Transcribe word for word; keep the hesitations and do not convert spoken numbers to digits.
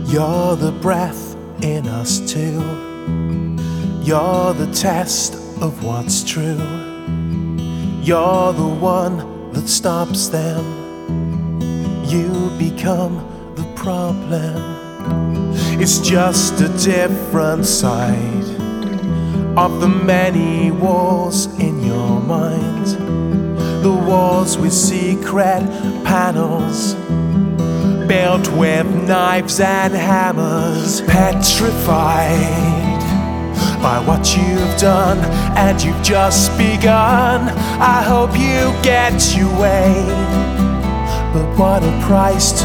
You're the breath in us too. You're the test of what's true. You're the one that stops them. You become the problem. It's just a different side of the many walls in your mind. The walls with secret panels, built with knives and hammers, petrified by what you've done, and you've just begun. I hope you get your way, but what a price to